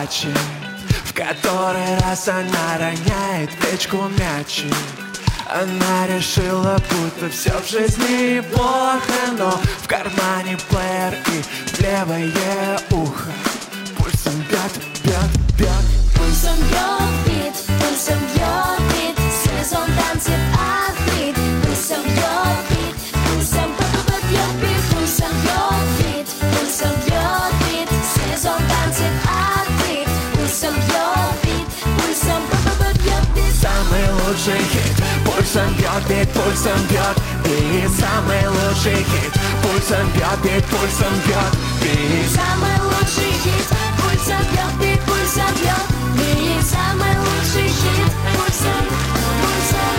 плачет. В который раз она роняет печку мячик. Она решила, будто все в жизни плохо, но в кармане плеер и в левое ухо пульсом бьет, бьет, бьет. Пульсом бьет бит, пульсом бьет бит. Сезон танцев открыт. Пульсом бьет бит, пульсом бьет бит. Пульсом бьет бит, пульсом бьет бит. Сезон танцев открыт. Пульсом бьет бит, пульсом бьет бит. Самый лучший хит. Пульсом бьет бит, пульсом бьет бит. Самый лучший хит. Пульсом бьет бит, пульсом бьет бит. Самый лучший хит. Пульсом бьет бит, пульсом бьет бит. Самый лучший хит. Пульсом, пульсом.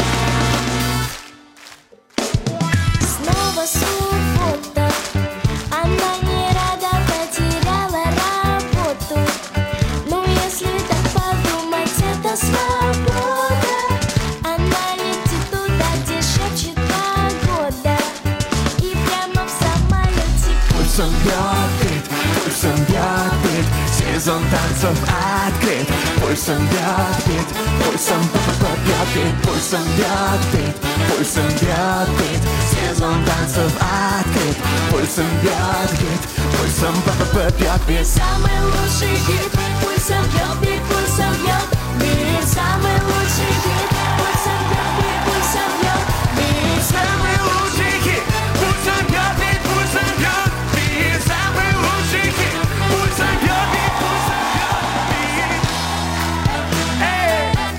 Снова суббота. Она не рада, потеряла работу. Ну если так подумать, это свобода. Она летит туда, где шепчет погода. И прямо в самолете Пульсом бьет бит, пульсом бьет бит. Сезон танцев открыт. Пульсом бьет бит, пульсом бьет бит. Пульсом бьет бит, пульсом бьет бит. Сезон танцев открыт. Пульсом бьет бит, пульсом бьет бит. самый лучший хит. Пульсом бьет бит, пульсом бьет бит. Самый лучший хит. Пульсом бьет бит, пульсом бьет бит. Самый лучший хит. Пульсом бьет бит, пульсом бьет бит. Самый лучший хит. Пульсом бьет бит, пульсом бьет бит. Эй!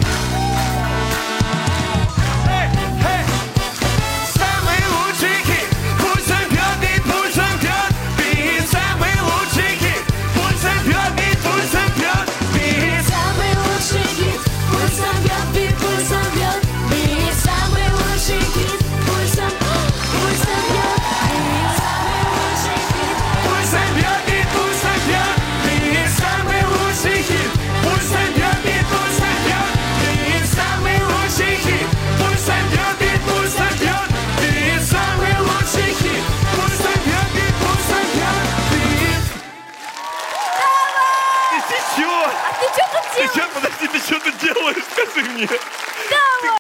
Эй! Эй! Самый лучший хит. Пульсом бьет бит, пульсом бьет бит. Самый лучший хит. Пульсом бьет бит, пульсом бьет бит. Самый лучший хит. Пульсом бьет бит, пульсом бьет бит. Самый лучший хит. Пульсом, пульсом бьет бит. Самый лучший хит. Пульсом бьет бит, пульсом бьет бит. Самый лучший хит. Пульсом бьет бит, пульсом бьет бит. Самый лучший хит. Пульсом бьет бит, пульсом бьет бит. Самый лучший хит. Пульсом бьет бит, пульсом бьет бит. Ты чё? А ты что тут Ты делаешь? чё, подожди, ты что тут делаешь, скажи мне?